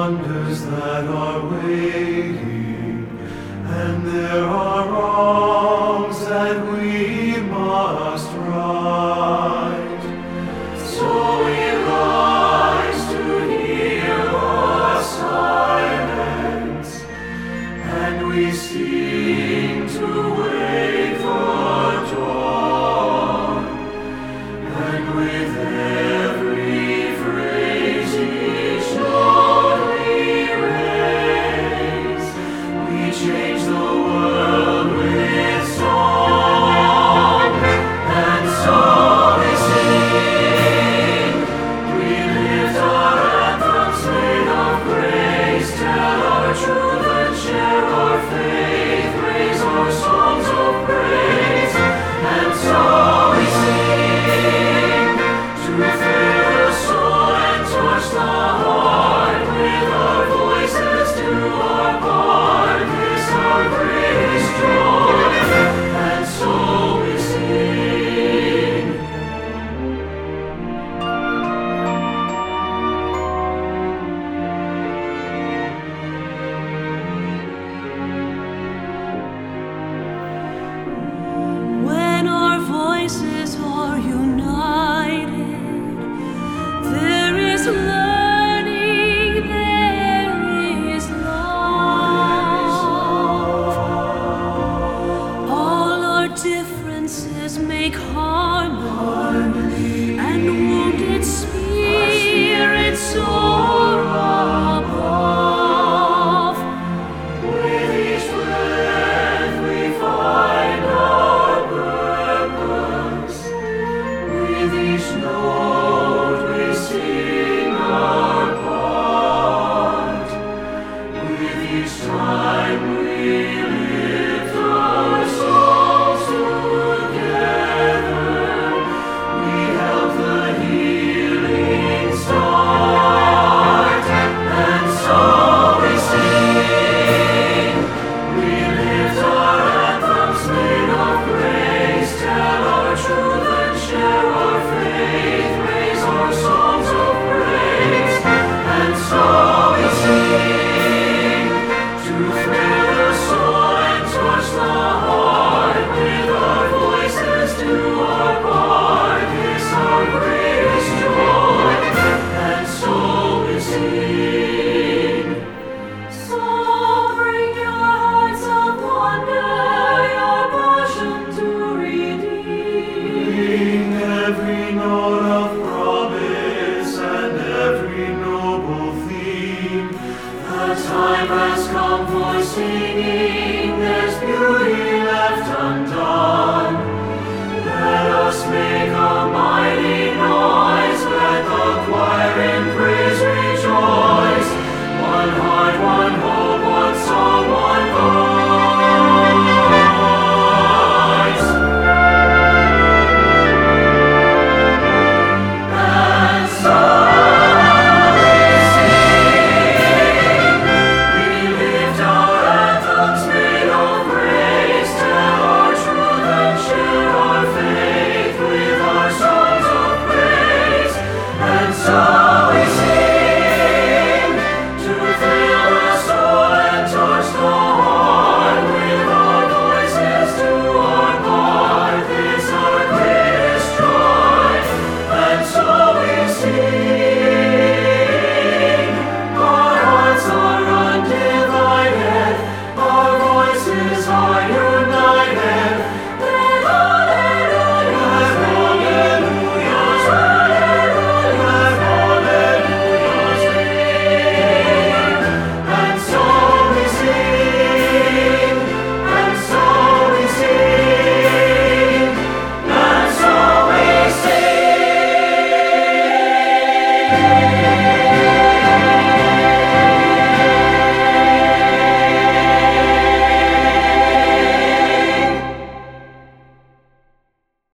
wonders that are waiting, and there are wrongs that we must right. So we rise to hear the silence, and we sing to wait for dawn, and with every phrase each note we raise, we change the world with song. And so we sing, we lift our anthems made of grace, tell our truth and share our faith, raise our songs of praise. And so we sing, to fill the soul and touch the heart, with our voices do our part, this our greatest joy. And so we sing. When our voices are united, there is learning, there is love. All our differences make harmony, and wounded spirits soar above. With each breath we find our purpose. With each note we sing our part. With each time we lift our souls together, we help the healing start. And so we sing, we lift our anthems made of grace, tell our truth and share our faith, raise our songs of praise. And so we sing, to fill the soul and touch the heart, with our voices do our part, this our greatest joy. And so we sing. So bring your hearts of wonder, your passion to redeem. Ring every note of promise and every noble theme. The time has come for singing, there's beauty